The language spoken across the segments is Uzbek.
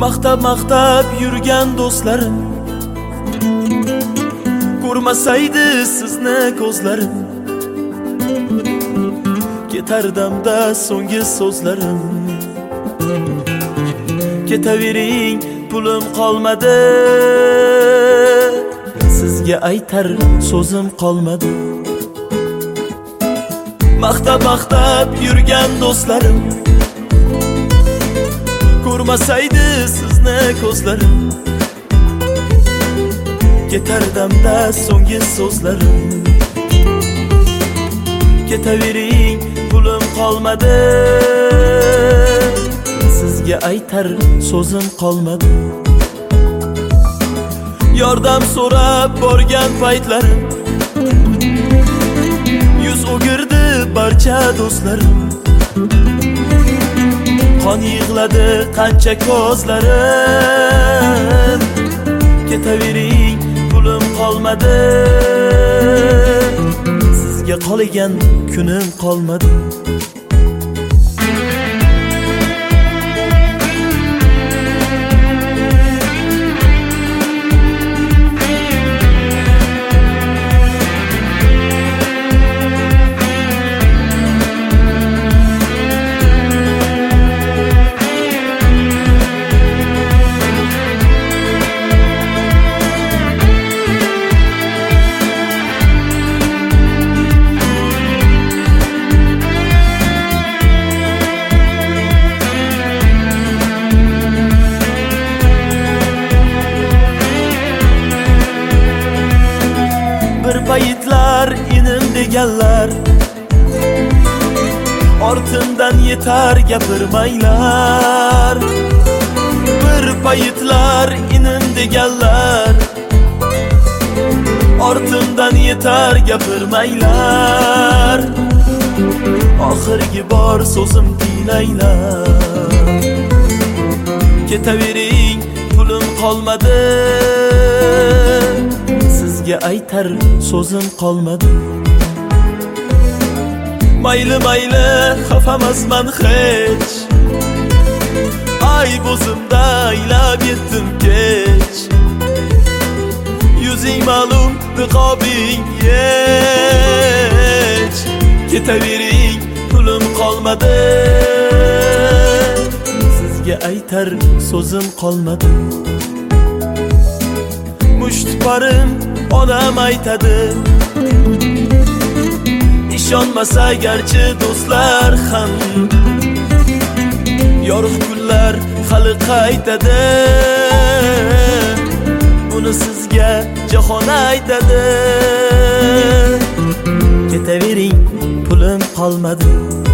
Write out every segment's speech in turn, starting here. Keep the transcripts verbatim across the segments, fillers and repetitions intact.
maqtab maqtab yurgan do'stlarim, ko'rmasaydi sizni ko'zlarim, ketardamda so'nggi so'zlarim. Ketavering, pulim qolmadi, sizga aytar so'zim qolmadi. Maqtab maqtab yurgan do'stlarim, ko'rmasaydi sizni ko'zlarim, ketardamda so'nggi so'zlarim. Ketavering, pulim qolmadi, sizga aytar so'zim qolmadi. Yordam so'rab borgan paytlarim, yuz o'girdi barcha do'stlarim. Qon yig'ladi qancha ko'zlarim. Ketavering, pulim qolmadi, sizga qolgan kunim qolmadi. Bir paytlar inim deganlar, ortimdan yetar gapirmaylar. Bir paytlar inim deganlar, ortimdan yetar gapirmaylar. Oxirgi bor so'zim tinglaylar. Ketavering, pulim qolmadi, sizga aytar so'zim qolmadi. Mayli mayli xafamasman hech, ay bo'zimda aylab yetdim kech. Yuzing ma'lum, niqobing hech. Ketavering, pulim qolmadi, sizga aytar so'zim qolmadi. Mushtparim onam aytadi, ishonmasa garchi do'stlar ham, yorug' kunlar hali qaytadi. Buni sizga jahon aytadi. Ketavering, pulim qolmadi.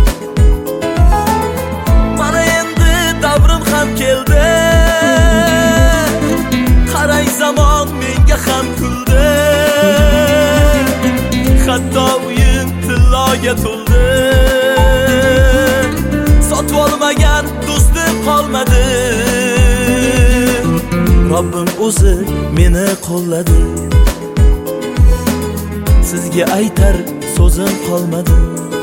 Mana endi davrim ham keldi, qarang zamon menga ham kuldi. Hatto uyim tilloga to'ldi, sotib olmagan do'stim qolmadi. Robbim o'zi meni qo'lladi, sizga aytar so'zim qolmadi.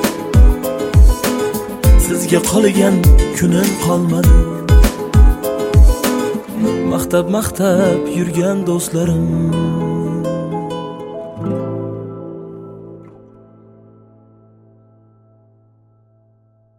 Sizga qolgan kunim qolmadi. Maqtab maqtab yurgan do'stlarim,